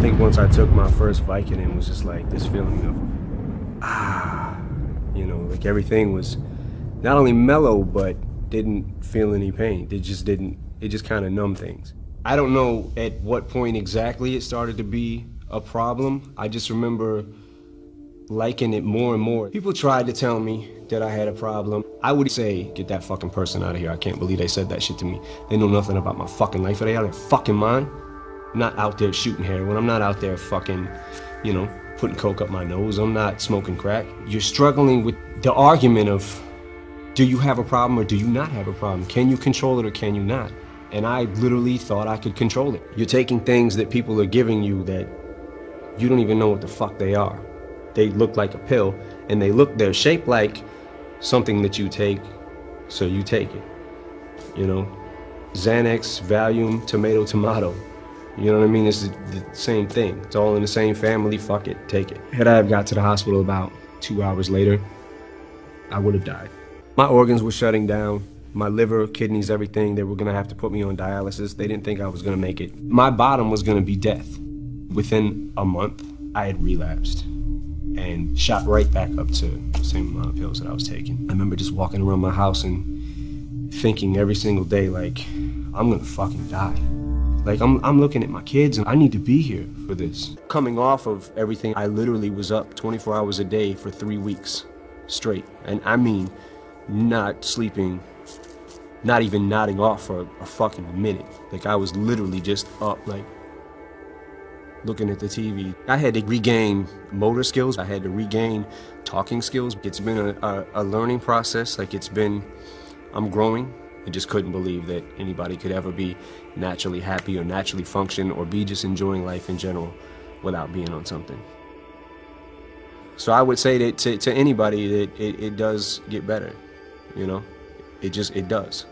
think once I took my first Vicodin, it was just like this feeling of, you know, like everything was not only mellow, but didn't feel any pain. It just kind of numbed things. I don't know at what point exactly it started to be a problem. I just remember liking it more and more. People tried to tell me that I had a problem. I would say, get that fucking person out of here. I can't believe they said that shit to me. They know nothing about my fucking life. Are they out of their fucking mind? I'm not out there shooting heroin. I'm not out there fucking, you know, putting coke up my nose. I'm not smoking crack. You're struggling with the argument of, do you have a problem or do you not have a problem? Can you control it or can you not? And I literally thought I could control it. You're taking things that people are giving you that you don't even know what the fuck they are. They look like a pill, and they're shaped like something that you take, so you take it. You know, Xanax, Valium, tomato. You know what I mean? It's the same thing. It's all in the same family. Fuck it, take it. Had I got to the hospital about 2 hours later, I would have died. My organs were shutting down. My liver, kidneys, everything. They were gonna have to put me on dialysis. They didn't think I was gonna make it. My bottom was gonna be death. Within a month, I had relapsed and shot right back up to the same amount of pills that I was taking. I remember just walking around my house and thinking every single day, like, I'm gonna fucking die. Like, I'm looking at my kids and I need to be here for this. Coming off of everything, I literally was up 24 hours a day for 3 weeks straight. And I mean, not sleeping, not even nodding off for a fucking minute. Like, I was literally just up, like, looking at the TV. I had to regain motor skills. I had to regain talking skills. It's been a learning process. Like, I'm growing. I just couldn't believe that anybody could ever be naturally happy or naturally function or be just enjoying life in general without being on something. So I would say that to anybody that it does get better, you know? It does.